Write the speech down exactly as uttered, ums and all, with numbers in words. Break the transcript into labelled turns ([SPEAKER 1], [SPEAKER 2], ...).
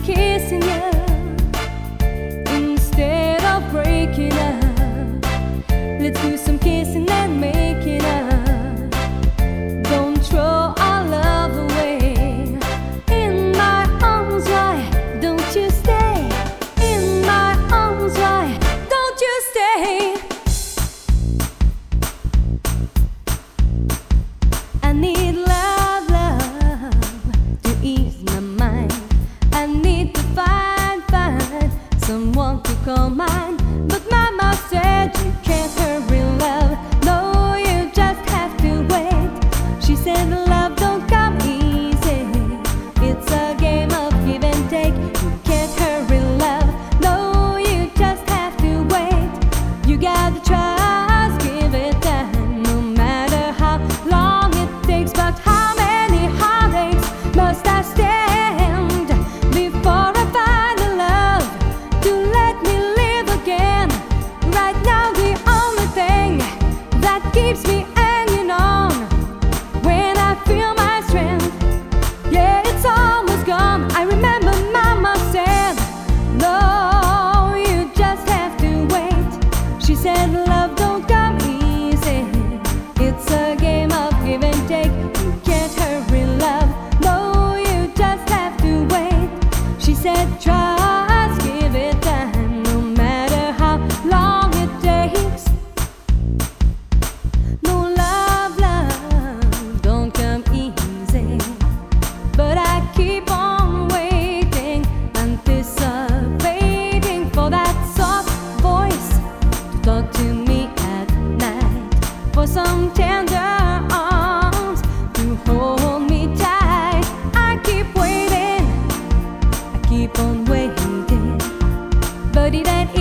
[SPEAKER 1] kissing you instead of breaking up. Let's do some kissing and making up. Don't throw our love away. In my arms, why don't you stay? In my arms, why don't you stay? I need love, love to ease my mind. I need to find, find someone to call mine. But mama said you can't hurry love. No, you just have to wait. She said love don't come easy. It's a game of give and take. You can't hurry love. No, you just have to wait. You gotta trust, give it time, no matter how long it takes. But how many heartaches must I stand before I find a love to let me live again? Right now the only thing that keeps me hanging on, when I feel my strength, yeah, it's almost gone. I remember mama said, no, you just have to wait. She said love don't come easy. It's a game of give and take. You can't hurry love. No, you just have to wait. She said trust, give it time, no matter how long it takes. No, love, love don't come easy. But I keep on waiting, anticipating for that soft voice to talk to me at night, for some tender arms to hold me tight. I keep waiting, I keep on waiting, but it ain't